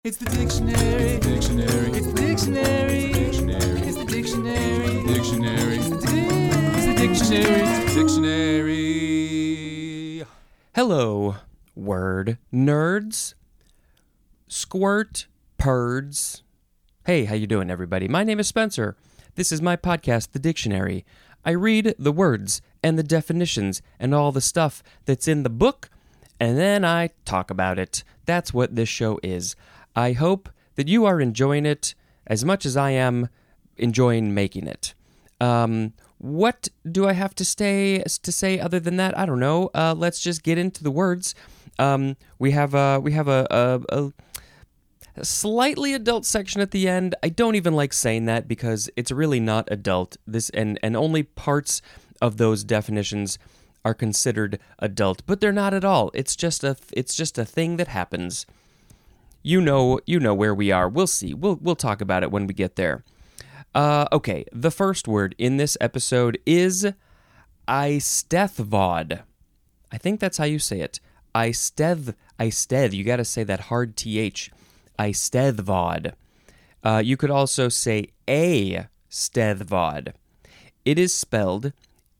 It's the dictionary. Dictionary. It's the dictionary. Dictionary. It's the dictionary. Dictionary. It's the dictionary. Dictionary. Hello, word nerds, squirt perds. Hey, how you doing, everybody? My name is Spencer. This is my podcast, The Dictionary. I read the words and the definitions and all the stuff that's in the book, and then I talk about it. That's what this show is. I hope that you are enjoying it as much as I am enjoying making it. What do I have to say other than that? I don't know. Let's just get into the words. We have a slightly adult section at the end. I don't even like saying that because it's really not adult. This and only parts of those definitions are considered adult, but they're not at all. It's just a thing that happens. You know where we are. We'll see. We'll talk about it when we get there. Okay, the first word in this episode is Eisteddfod. I think that's how you say it. Eisteddfod. You got to say that hard th. Eisteddfod. You could also say Eisteddfod. It is spelled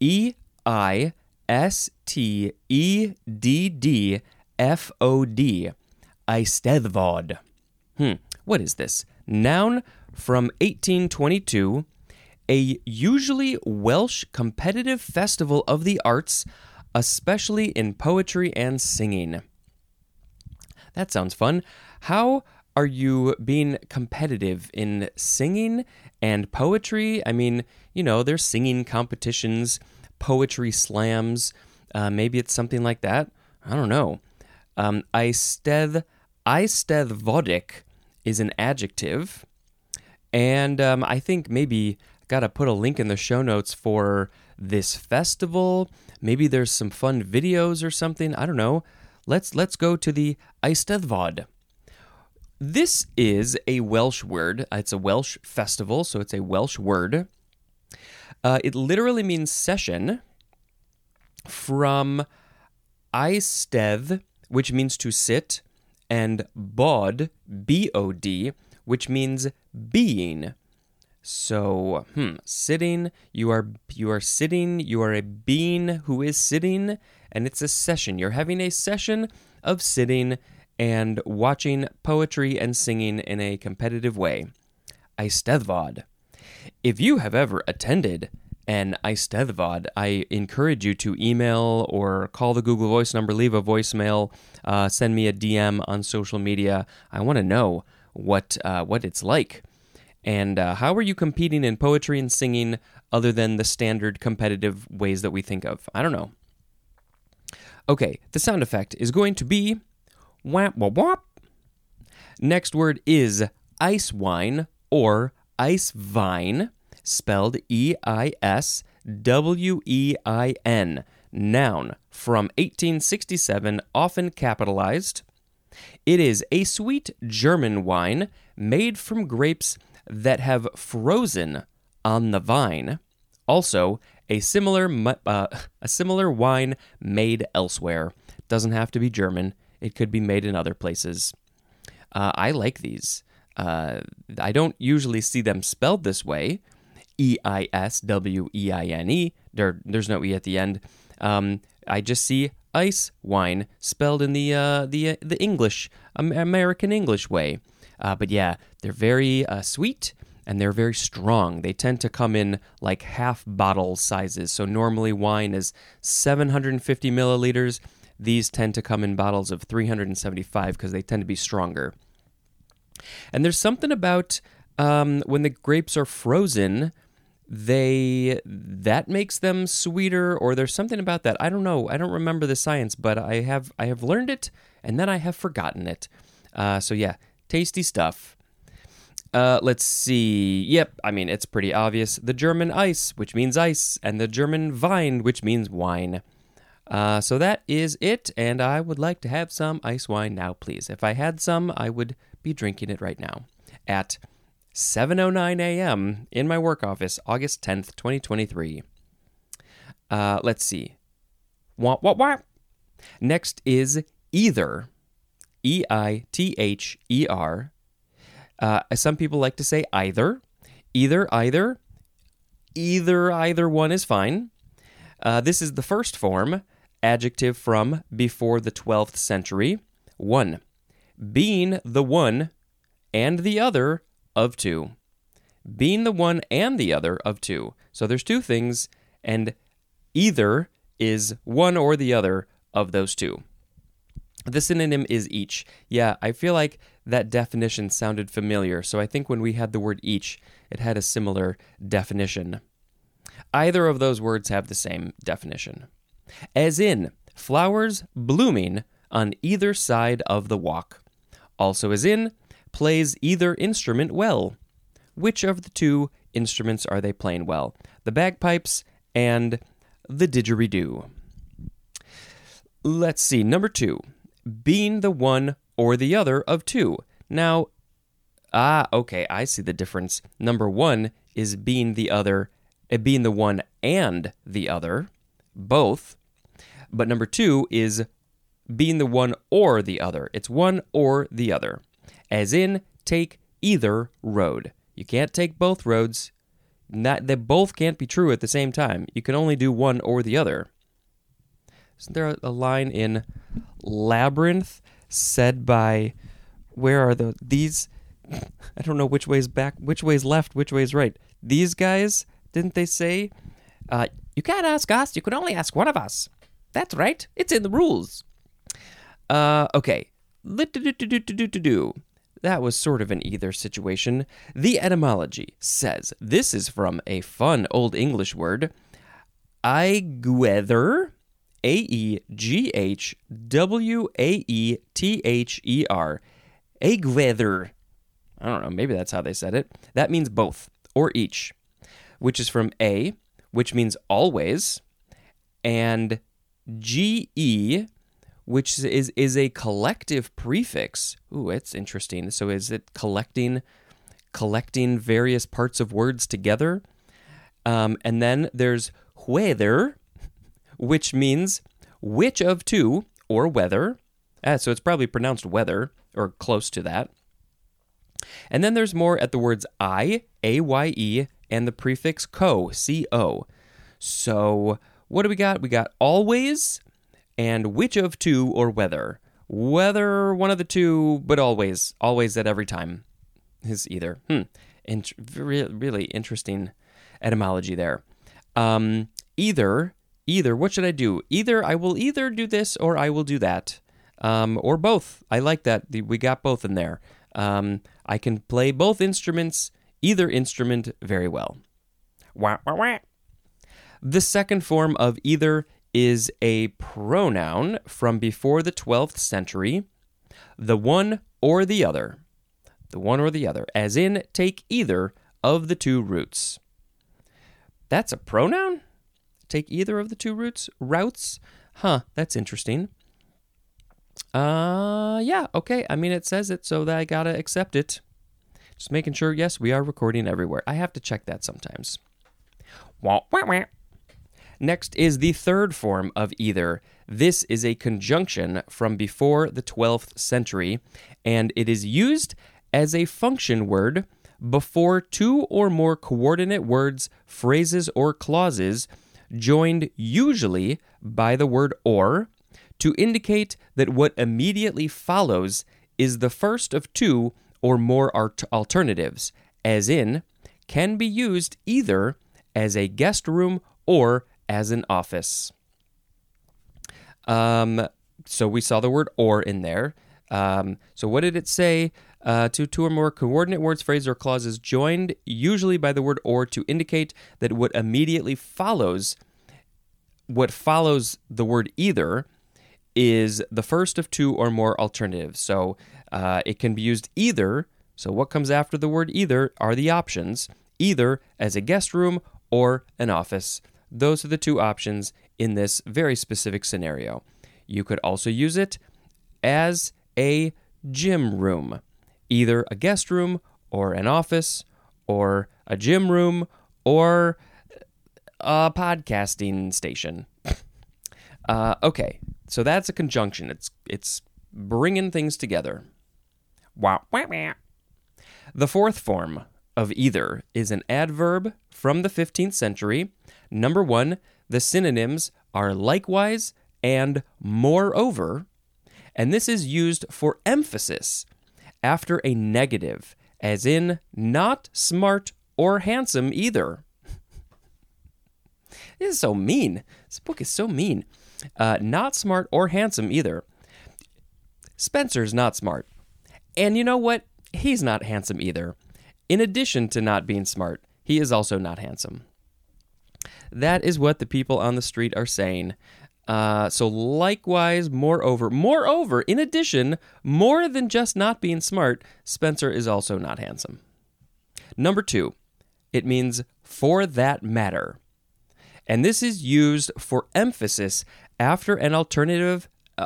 Eisteddfod. Eisteddfod. What is this? Noun from 1822, a usually Welsh competitive festival of the arts, especially in poetry and singing. That sounds fun. How are you being competitive in singing and poetry? I mean, there's singing competitions, poetry slams. Maybe it's something like that. I don't know. Eisteddfodic is an adjective, and I think maybe gotta put a link in the show notes for this festival. Maybe there's some fun videos or something. I don't know. Let's go to the Eisteddfod. This is a Welsh word. It's a Welsh festival, so it's a Welsh word. It literally means session from Eistedd, which means to sit, and bod, B-O-D, which means being. So, sitting, you are sitting, you are a being who is sitting, and it's a session. You're having a session of sitting and watching poetry and singing in a competitive way. Eisteddfod. If you have ever attended an Eisteddfod, I encourage you to email or call the Google Voice number, leave a voicemail, send me a DM on social media. I want to know what it's like. And how are you competing in poetry and singing other than the standard competitive ways that we think of? I don't know. Okay, the sound effect is going to be whap whap whap. Next word is ice wine or ice vine, spelled E-I-S-W-E-I-N. Noun from 1867, often capitalized. It is a sweet German wine made from grapes that have frozen on the vine. Also, a similar wine made elsewhere. Doesn't have to be German. It could be made in other places. I like these. I don't usually see them spelled this way. E-I-S-W-E-I-N-E. There's no E at the end. I just see ice wine spelled in the English, American English way. But yeah, they're very sweet and they're very strong. They tend to come in like half bottle sizes. So normally wine is 750 milliliters. These tend to come in bottles of 375 because they tend to be stronger. And there's something about when the grapes are frozen, that makes them sweeter, or there's something about that. I don't know. I don't remember the science, but I have learned it, and then I have forgotten it. So yeah, tasty stuff. Let's see. Yep, I mean, it's pretty obvious. The German ice, which means ice, and the German vine, which means wine. So that is it, and I would like to have some ice wine now, please. If I had some, I would be drinking it right now at 7:09 a.m. in my work office, August 10th, 2023. Let's see. Next is either. E-I-T-H-E-R. Some people like to say either. Either one is fine. This is the first form, adjective from before the 12th century. 1. Being the one and the other of two. Being the one and the other of two. So there's two things, and either is one or the other of those two. The synonym is each. Yeah, I feel like that definition sounded familiar, so I think when we had the word each, it had a similar definition. Either of those words have the same definition. As in, flowers blooming on either side of the walk. Also as in, plays either instrument well. Which of the two instruments are they playing well? The bagpipes and the didgeridoo. Let's see, number 2. Being the one or the other of two. Now, okay, I see the difference. Number 1 is being the one and the other, both. But number 2 is being the one or the other. It's one or the other. As in, take either road. You can't take both roads. They both can't be true at the same time. You can only do one or the other. Isn't there a line in Labyrinth said by, where are these? I don't know which way's back, which way's left, which way's right. These guys, didn't they say, you can't ask us, you can only ask one of us. That's right, it's in the rules. Okay. That was sort of an either situation. The etymology says, this is from a fun Old English word, aegwether, Aeghwaether. Aegwether. I don't know, maybe that's how they said it. That means both, or each, which is from a, which means always, and ge, which is a collective prefix. Ooh, it's interesting. So is it collecting various parts of words together? And then there's whether, which means which of two, or whether. So it's probably pronounced whether, or close to that. And then there's more at the words I, A-Y-E, and the prefix co, C-O. So what do we got? We got always, and which of two, or whether. Whether one of the two, but always at every time is either. Really interesting etymology there. Either, what should I do? Either I will either do this or I will do that. Or both. I like that. We got both in there. I can play both instruments, either instrument, very well. Wah, wah, wah. The second form of either is a pronoun from before the 12th century. The one or the other. The one or the other. As in, take either of the two routes. That's a pronoun? Take either of the two routes? That's interesting. Yeah, okay. I mean, it says it, so that I gotta accept it. Just making sure, yes, we are recording everywhere. I have to check that sometimes. Wah, wah, wah. Next is the third form of either. This is a conjunction from before the 12th century, and it is used as a function word before two or more coordinate words, phrases, or clauses joined usually by the word or to indicate that what immediately follows is the first of two or more alternatives, as in, can be used either as a guest room or as an office. So we saw the word or in there. So what did it say? Two or more coordinate words, phrases, or clauses joined usually by the word or to indicate that what immediately follows, what follows the word either, is the first of two or more alternatives. So it can be used either. So what comes after the word either are the options, either as a guest room or an office. Those are the two options in this very specific scenario. You could also use it as a gym room, either a guest room or an office or a gym room or a podcasting station. Okay, so that's a conjunction. It's bringing things together. Wow. The fourth form of either is an adverb from the 15th century. Number 1, the synonyms are likewise and moreover, and this is used for emphasis after a negative, as in not smart or handsome either. This is so mean. This book is so mean. Not smart or handsome either. Spencer's not smart. And you know what? He's not handsome either. In addition to not being smart, he is also not handsome. That is what the people on the street are saying. So likewise, moreover, in addition, more than just not being smart, Spencer is also not handsome. Number 2, it means for that matter. And this is used for emphasis after an alternative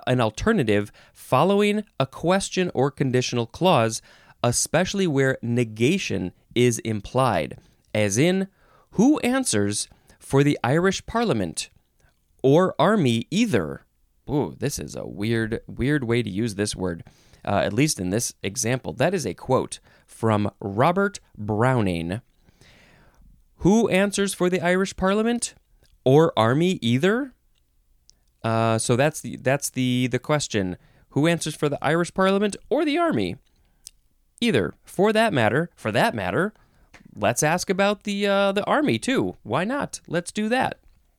following a question or conditional clause, especially where negation is implied, as in, who answers for the Irish Parliament or army either? Ooh, this is a weird way to use this word, at least in this example. That is a quote from Robert Browning. Who answers for the Irish Parliament or army either? So that's the question. Who answers for the Irish Parliament or the army? Either. For that matter, let's ask about the army too. Why not? Let's do that.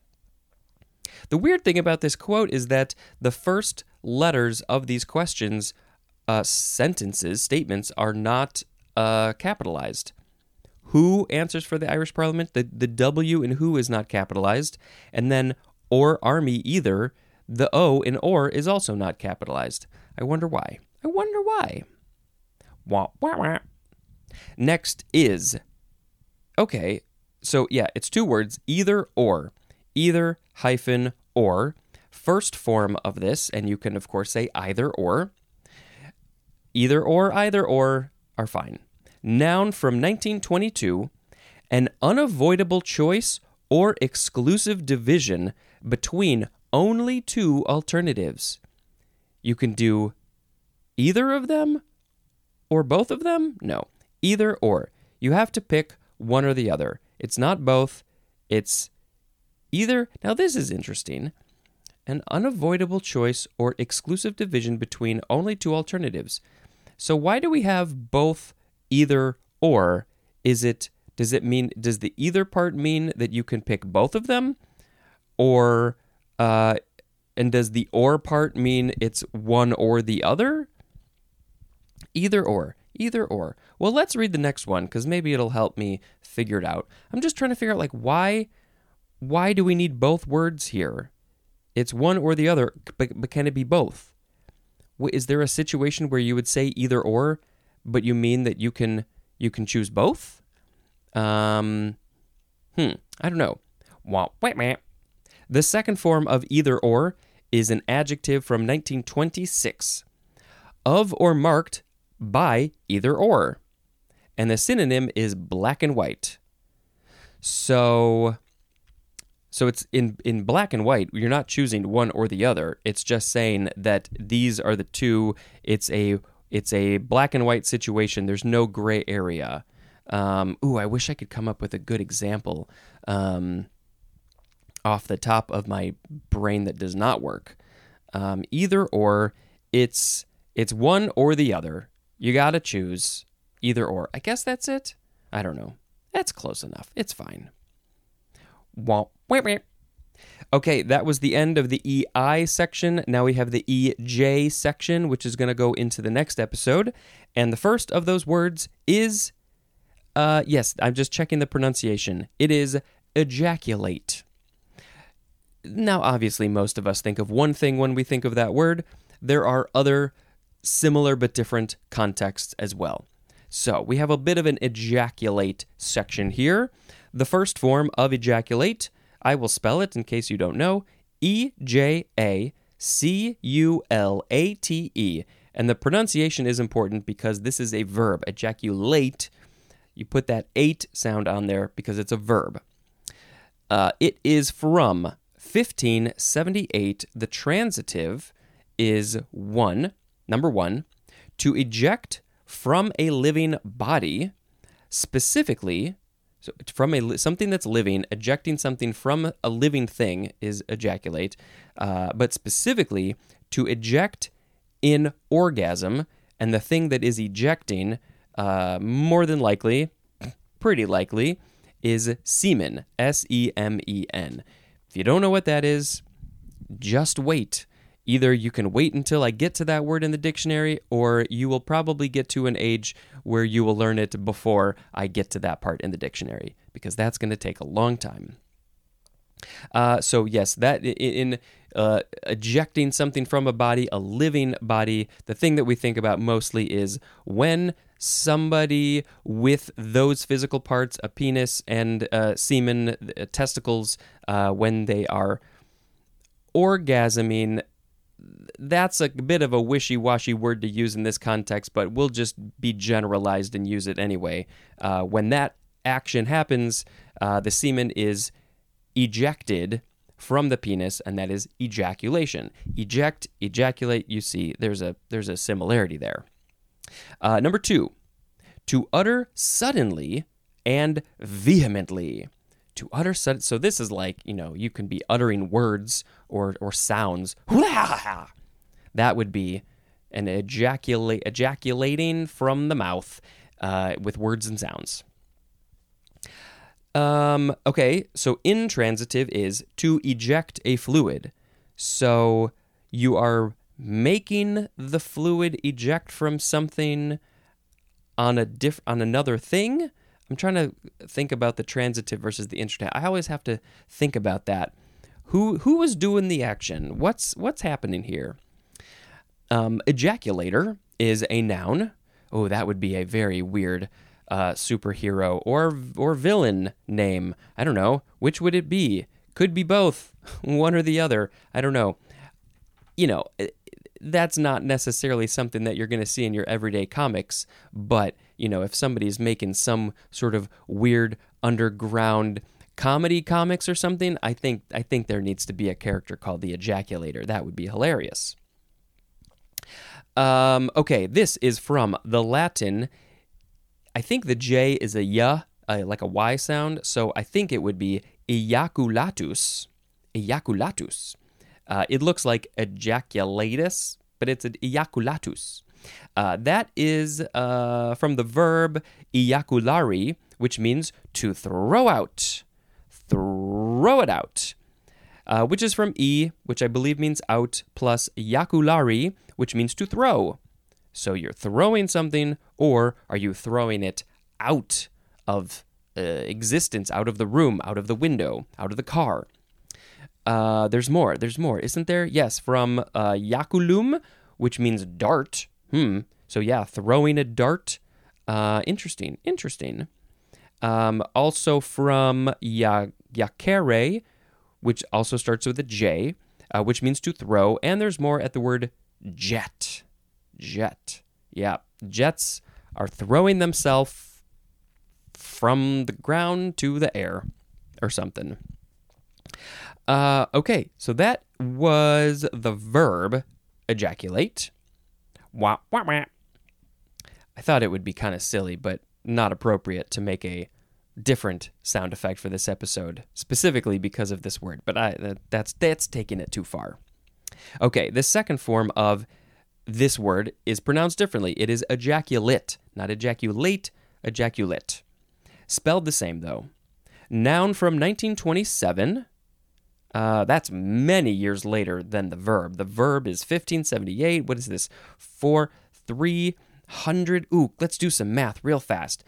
The weird thing about this quote is that the first letters of these questions, statements, are not capitalized. Who answers for the Irish Parliament? The W in who is not capitalized. And then or army either, the O in or is also not capitalized. I wonder why. Wah, wah, wah. Next is, okay, so yeah, it's 2 words, either or. Either hyphen or. First form of this, and you can of course say either or. Either or are fine. Noun from 1922, an unavoidable choice or exclusive division between only 2 alternatives. You can do either of them or both of them? No, either or. You have to pick one or the other. It's not both, it's either. Now this is interesting. An unavoidable choice or exclusive division between only 2 alternatives. So why do we have both either or? Does the either part mean that you can pick both of them? Or, and does the or part mean it's one or the other? Either or. Well, let's read the next one, because maybe it'll help me figure it out. I'm just trying to figure out, why do we need both words here? It's one or the other, but can it be both? Is there a situation where you would say either or, but you mean that you can choose both? I don't know. The second form of either or is an adjective from 1926. Of or marked by either or. And the synonym is black and white. So it's in black and white, you're not choosing one or the other. It's just saying that these are the 2. It's a black and white situation. There's no gray area. I wish I could come up with a good example off the top of my brain that does not work. Either or, it's one or the other. You gotta choose either or. I guess that's it. I don't know. That's close enough. It's fine. Okay, that was the end of the EI section. Now we have the EJ section, which is going to go into the next episode. And the first of those words is, yes, I'm just checking the pronunciation. It is ejaculate. Now, obviously, most of us think of one thing when we think of that word. There are other similar but different contexts as well. So we have a bit of an ejaculate section here. The first form of ejaculate, I will spell it in case you don't know, EJACULATE. And the pronunciation is important because this is a verb. Ejaculate, you put that 8 sound on there because it's a verb. It is from 1578. The transitive is one. Number 1, to eject from a living body, specifically, so from something that's living, ejecting something from a living thing is ejaculate, but specifically to eject in orgasm, and the thing that is ejecting, more than likely, pretty likely, is semen, S-E-M-E-N. If you don't know what that is, just wait. Either you can wait until I get to that word in the dictionary, or you will probably get to an age where you will learn it before I get to that part in the dictionary, because that's going to take a long time. So yes, that in ejecting something from a body, a living body, the thing that we think about mostly is when somebody with those physical parts, a penis and semen, testicles, when they are orgasming. That's a bit of a wishy-washy word to use in this context, but we'll just be generalized and use it anyway. When that action happens, the semen is ejected from the penis, and that is ejaculation. Eject, ejaculate, you see, there's a similarity there. Number 2, to utter suddenly and vehemently. To utter sudden, so this is like, you can be uttering words or sounds. That would be an ejaculating from the mouth with words and sounds. Okay, so intransitive is to eject a fluid. So you are making the fluid eject from something on another thing. I'm trying to think about the transitive versus the intransitive. I always have to think about that. Who was doing the action? What's happening here? Ejaculator is a noun. Oh, that would be a very weird superhero or villain name. I don't know. Which would it be? Could be both. One or the other. I don't know. That's not necessarily something that you're going to see in your everyday comics, but, if somebody's making some sort of weird underground comedy comics or something, I think there needs to be a character called the Ejaculator. That would be hilarious. Okay, this is from the Latin. I think the J is a y, like a Y sound, so I think it would be ejaculatus. Ejaculatus. It looks like ejaculatus, but it's an ejaculatus. That is from the verb ejaculari, which means to throw out. Throw it out. Which is from e, which I believe means out, plus ejaculari, which means to throw. So you're throwing something, or are you throwing it out of existence, out of the room, out of the window, out of the car? There's more, isn't there? Yes, from yaculum, which means dart. So yeah, throwing a dart. Interesting. Also from jacere, which also starts with a J, which means to throw. And there's more at the word jet. Jet. Yeah, jets are throwing themselves from the ground to the air or something. Okay, so that was the verb ejaculate. Wah, wah, wah. I thought it would be kind of silly, but not appropriate to make a different sound effect for this episode, specifically because of this word, but that's taking it too far. Okay, the second form of this word is pronounced differently. It is ejaculate, not ejaculate, ejaculate. Spelled the same, though. Noun from 1927. That's many years later than the verb. The verb is 1578. What is this? 300. Ooh, let's do some math real fast.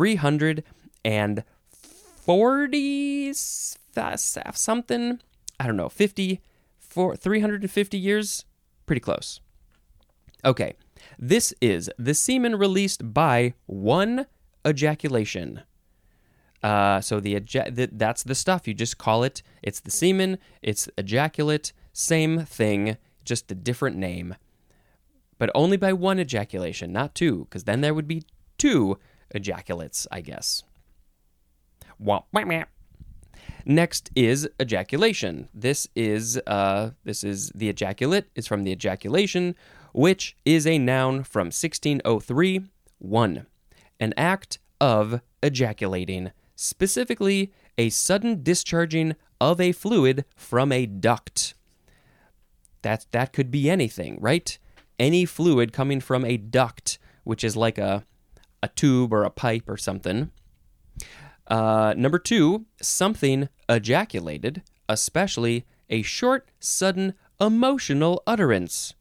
340 something. I don't know. 350 years. Pretty close. Okay. This is the semen released by one ejaculation. So that's the stuff. You just call it. It's the semen. It's ejaculate. Same thing, just a different name. But only by one ejaculation, not two, because then there would be two ejaculates, I guess. Next is ejaculation. This is the ejaculate. It's from the ejaculation, which is a noun from 1603. 1. An act of ejaculating, specifically a sudden discharging of a fluid from a duct. That could be anything, right? Any fluid coming from a duct, which is like a tube or a pipe or something. Number 2, something ejaculated, especially a short, sudden, emotional utterance.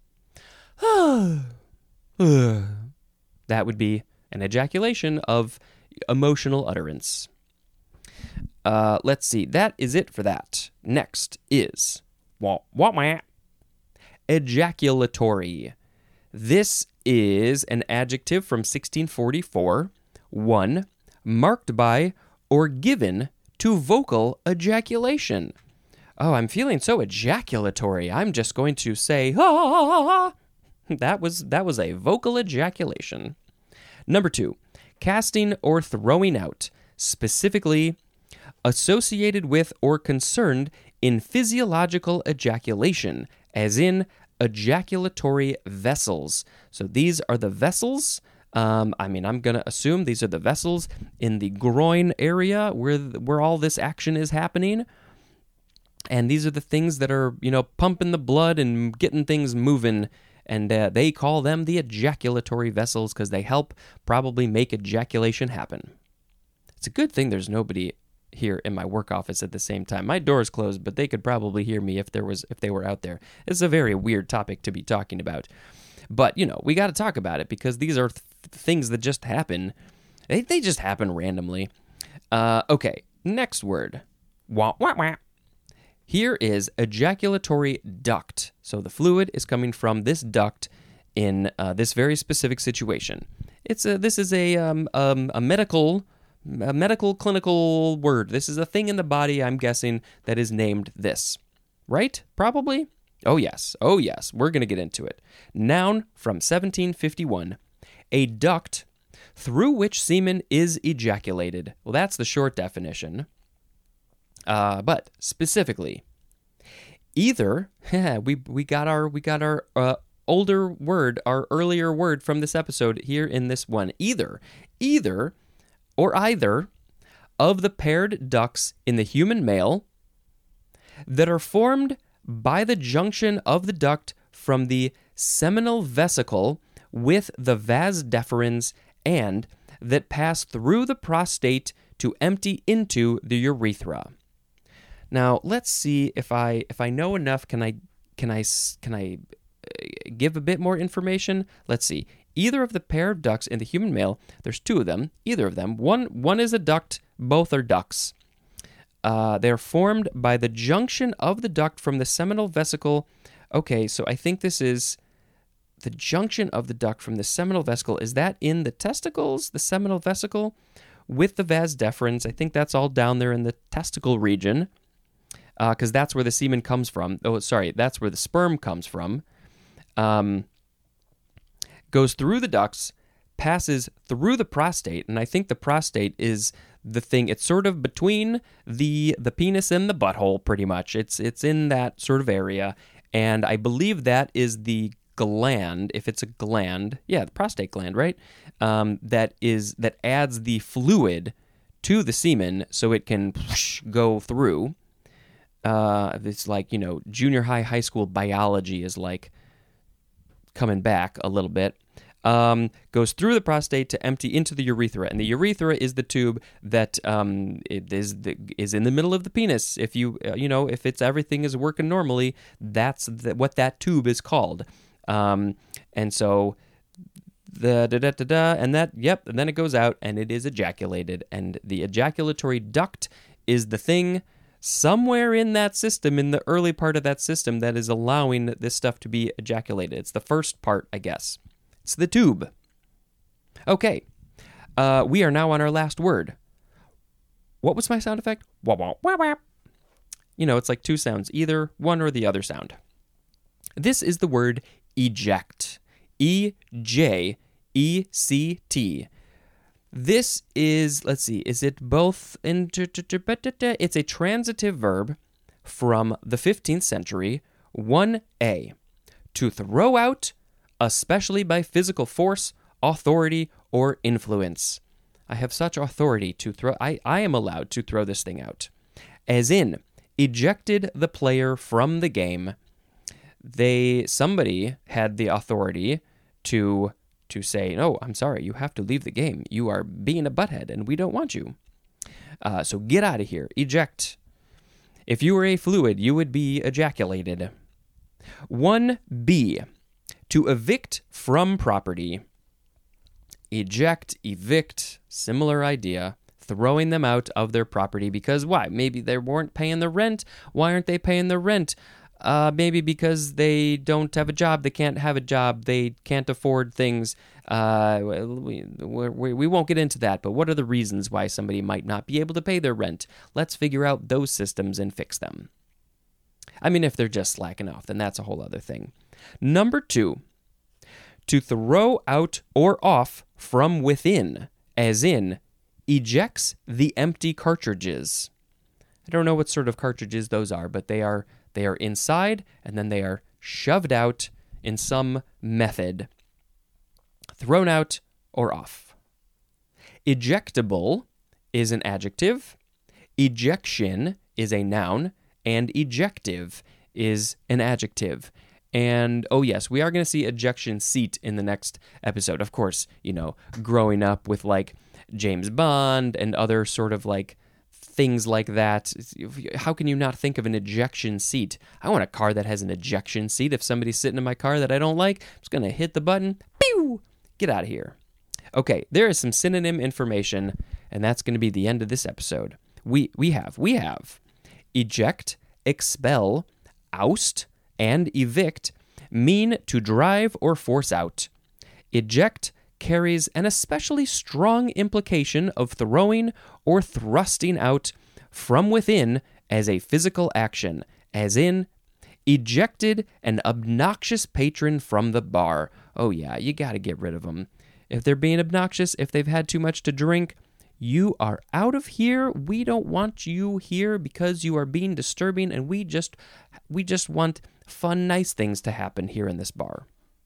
That would be an ejaculation of emotional utterance. Let's see. That is it for that. Next is ejaculatory. This is an adjective from 1644. 1. Marked by or given to vocal ejaculation. Oh, I'm feeling so ejaculatory. I'm just going to say, ah. That was a vocal ejaculation. Number 2, casting or throwing out, specifically associated with or concerned in physiological ejaculation, as in ejaculatory vessels. So these are the vessels. I'm going to assume these are the vessels in the groin area where all this action is happening. And these are the things that are, pumping the blood and getting things moving. And they call them the ejaculatory vessels because they help probably make ejaculation happen. It's a good thing there's nobody here in my work office at the same time. My door is closed, but they could probably hear me if they were out there. It's a very weird topic to be talking about. But, we got to talk about it because these are things that just happen. They just happen randomly. Okay, next word. Wah, wah, wah. Here is ejaculatory duct. So the fluid is coming from this duct in this very specific situation. This is a medical clinical word. This is a thing in the body, I'm guessing, that is named this. Right? Probably? Oh yes. We're going to get into it. Noun from 1751. A duct through which semen is ejaculated. Well, that's the short definition. But specifically, either we got our older word, our earlier word from this episode here in this one. Either or either of the paired ducts in the human male that are formed by the junction of the duct from the seminal vesicle with the vas deferens and that pass through the prostate to empty into the urethra. Now, let's see if I know enough. Can I give a bit more information? Let's see. Either of the pair of ducts in the human male, there's two of them, either of them. One is a duct, both are ducts. They're formed by the junction of the duct from the seminal vesicle. Okay, so I think this is the junction of the duct from the seminal vesicle. Is that in the testicles, the seminal vesicle, with the vas deferens? I think that's all down there in the testicle region. Because that's where the semen comes from. Oh, sorry, that's where the sperm comes from. Goes through the ducts, passes through the prostate, and I think the prostate is the thing. It's sort of between the penis and the butthole, pretty much. It's in that sort of area, and I believe that is the gland. If it's a gland, the prostate gland, right? That adds the fluid to the semen so it can go through. It's like, junior high school biology is like coming back a little bit. Goes through the prostate to empty into the urethra, and the urethra is the tube that it is in the middle of the penis. If if it's everything is working normally, that's what that tube is called. And so and then it goes out and it is ejaculated, and the ejaculatory duct is the thing somewhere in that system, in the early part of that system, that is allowing this stuff to be ejaculated. It's the first part, I guess. It's the tube. Okay. We are now on our last word. What was my sound effect? Wah, wah, wah, wah. It's like two sounds, either one or the other sound. This is the word eject. E-J-E-C-T. This is, let's see, is it both? It's a transitive verb from the 15th century. 1A, to throw out especially by physical force, authority, or influence. I have such authority to throw. I am allowed to throw this thing out. As in, ejected the player from the game. Somebody had the authority to say, no, I'm sorry, you have to leave the game. You are being a butthead, and we don't want you. So get out of here. Eject. If you were a fluid, you would be ejaculated. 1B, to evict from property. Eject, evict, similar idea. Throwing them out of their property because why? Maybe they weren't paying the rent. Why aren't they paying the rent? Maybe because they don't have a job. They can't have a job. They can't afford things. We won't get into that, but what are the reasons why somebody might not be able to pay their rent? Let's figure out those systems and fix them. I mean, if they're just slacking off, then that's a whole other thing. Number 2, to throw out or off from within, as in, ejects the empty cartridges. I don't know what sort of cartridges those are, but they are inside, and then they are shoved out in some method. Thrown out or off. Ejectable is an adjective. Ejection is a noun. And ejective is an adjective. And, oh yes, we are going to see ejection seat in the next episode. Of course, growing up with, like, James Bond and other sort of, like, things like that. How can you not think of an ejection seat? I want a car that has an ejection seat. If somebody's sitting in my car that I don't like, I'm just going to hit the button. Pew! Get out of here. Okay, there is some synonym information, and that's going to be the end of this episode. We have eject, expel, oust, and evict mean to drive or force out. Eject carries an especially strong implication of throwing or thrusting out from within as a physical action, as in, ejected an obnoxious patron from the bar. Oh yeah, you gotta get rid of them. If they're being obnoxious, if they've had too much to drink, you are out of here. We don't want you here because you are being disturbing, and we just want fun, nice things to happen here in this bar.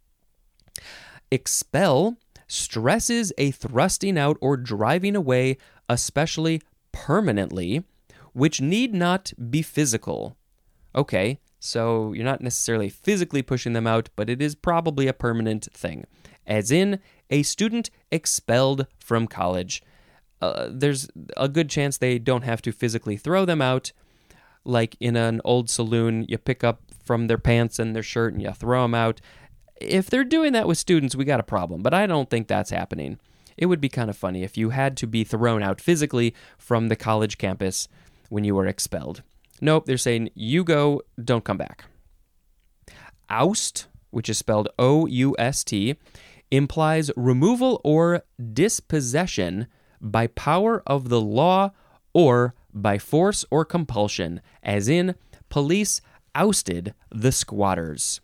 Expel stresses a thrusting out or driving away, especially permanently, which need not be physical. Okay, so you're not necessarily physically pushing them out, but it is probably a permanent thing. As in, a student expelled from college. There's a good chance they don't have to physically throw them out. Like in an old saloon, you pick up from their pants and their shirt and you throw them out. If they're doing that with students, we got a problem, but I don't think that's happening. It would be kind of funny if you had to be thrown out physically from the college campus when you were expelled. Nope, they're saying, you go, don't come back. Oust, which is spelled O-U-S-T, implies removal or dispossession by power of the law or by force or compulsion, as in, police ousted the squatters.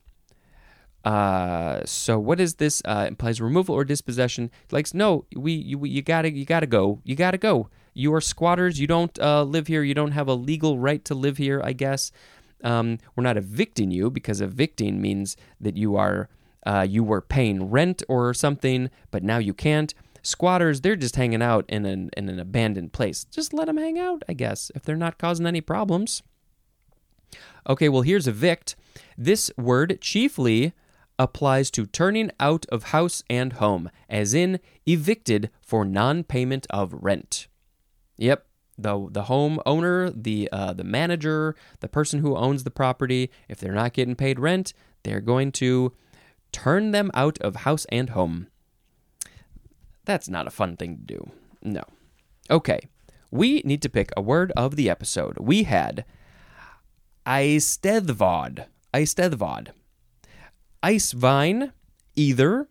So what is this? Implies removal or dispossession. Like, no, you gotta go. You gotta go. You are squatters. You don't live here. You don't have a legal right to live here, I guess. We're not evicting you, because evicting means that you were paying rent or something, but now you can't. Squatters, they're just hanging out in an abandoned place. Just let them hang out, I guess, if they're not causing any problems. Okay, well, here's evict. This word chiefly applies to turning out of house and home, as in evicted for non-payment of rent. Yep, the home owner, the manager, the person who owns the property, if they're not getting paid rent, they're going to turn them out of house and home. That's not a fun thing to do. No. Okay, we need to pick a word of the episode. We had Eisteddfod. Icevine, either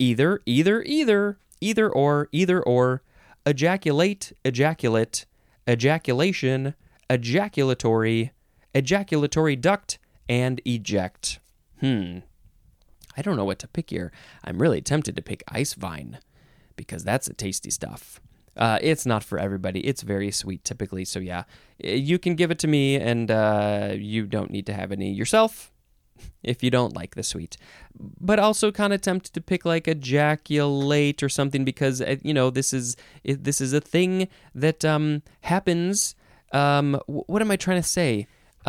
or, ejaculate, ejaculate, ejaculation, ejaculatory, ejaculatory duct, and eject. I don't know what to pick here. I'm really tempted to pick Icevine, because that's a tasty stuff. It's not for everybody. It's very sweet typically, so yeah. You can give it to me, and you don't need to have any yourself. if you don't like the sweet. But also kind of tempted to pick like ejaculate or something because, this is a thing that happens. What am I trying to say?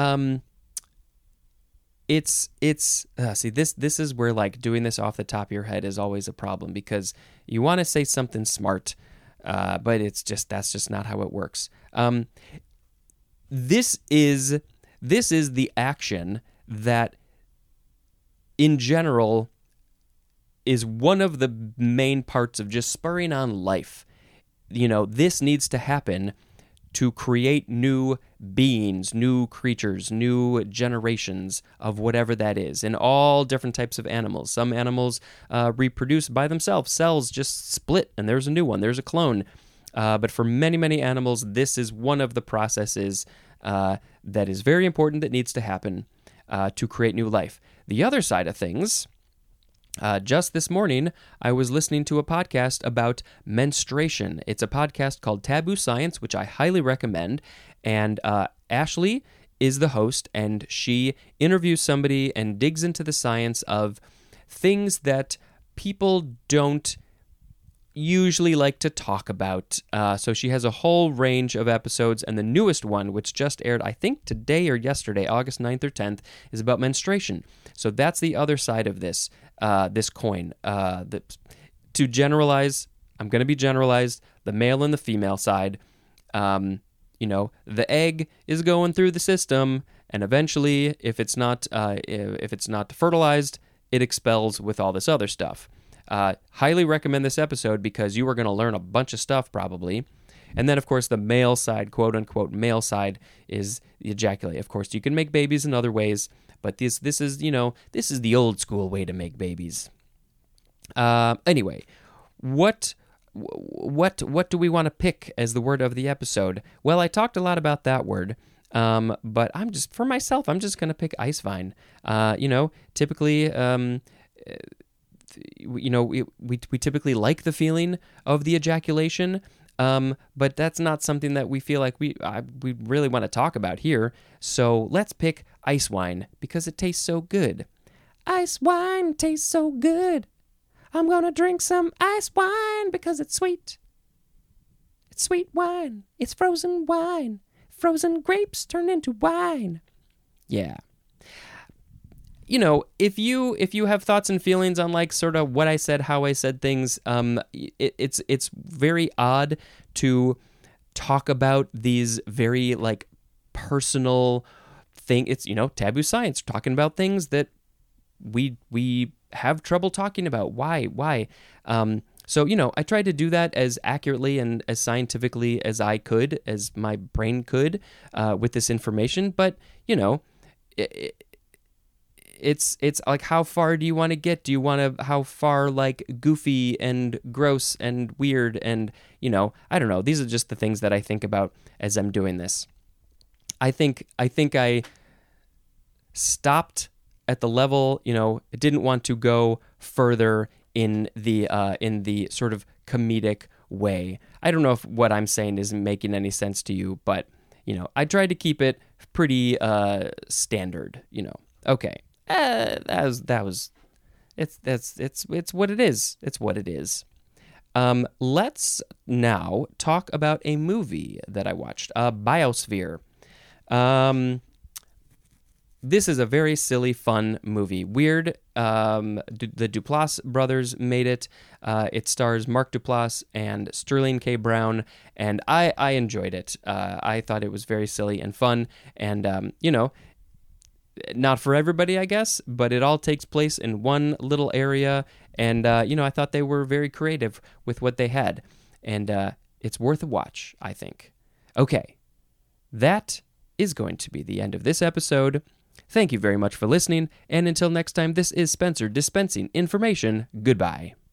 See, this is where like doing this off the top of your head is always a problem because you want to say something smart, but that's just not how it works. This is the action that in general is one of the main parts of just spurring on life. This needs to happen to create new beings, new creatures, new generations of whatever that is, in all different types of animals. Some animals reproduce by themselves. Cells just split, and there's a new one. There's a clone. But for many, many animals, this is one of the processes that is very important that needs to happen to create new life. The other side of things, just this morning, I was listening to a podcast about menstruation. It's a podcast called Taboo Science, which I highly recommend. And Ashley is the host, and she interviews somebody and digs into the science of things that people don't usually like to talk about. So she has a whole range of episodes, and the newest one, which just aired, I think today or yesterday, August 9th or 10th, is about menstruation. So that's the other side of this coin. To generalize, I'm going to be generalized, the male and the female side. The egg is going through the system, and eventually, if it's not fertilized, it expels with all this other stuff. Highly recommend this episode because you are going to learn a bunch of stuff probably. And then, of course, the male side, quote-unquote male side, is the ejaculate. Of course, you can make babies in other ways, but this is the old school way to make babies. Anyway, what do we want to pick as the word of the episode? Well, I talked a lot about that word, but I'm just going to pick Icevine. Typically, we typically like the feeling of the ejaculation, but that's not something that we feel like we really want to talk about here. So let's pick ice wine because it tastes so good. Ice wine tastes so good. I'm gonna drink some ice wine because it's sweet. It's sweet wine. It's frozen wine. Frozen grapes turn into wine. Yeah. If you have thoughts and feelings on like sort of what I said, how I said things, it's very odd to talk about these very like personal thing. It's taboo science, talking about things that we have trouble talking about. Why? So I tried to do that as accurately and as scientifically as I could, as my brain could, with this information. But it's like, how far do you want to get? Do you want to, how far like goofy and gross and weird and, I don't know. These are just the things that I think about as I'm doing this. I think I stopped at the level, didn't want to go further in the sort of comedic way. I don't know if what I'm saying isn't making any sense to you, but, I tried to keep it pretty standard, Okay. It's what it is. It's what it is. Let's now talk about a movie that I watched, Biosphere. This is a very silly, fun movie. Weird. The Duplass brothers made it. It stars Mark Duplass and Sterling K. Brown, and I enjoyed it. I thought it was very silly and fun, and not for everybody, I guess, but it all takes place in one little area, and I thought they were very creative with what they had, and it's worth a watch, I think. Okay, that is going to be the end of this episode. Thank you very much for listening, and until next time, this is Spencer dispensing information. Goodbye.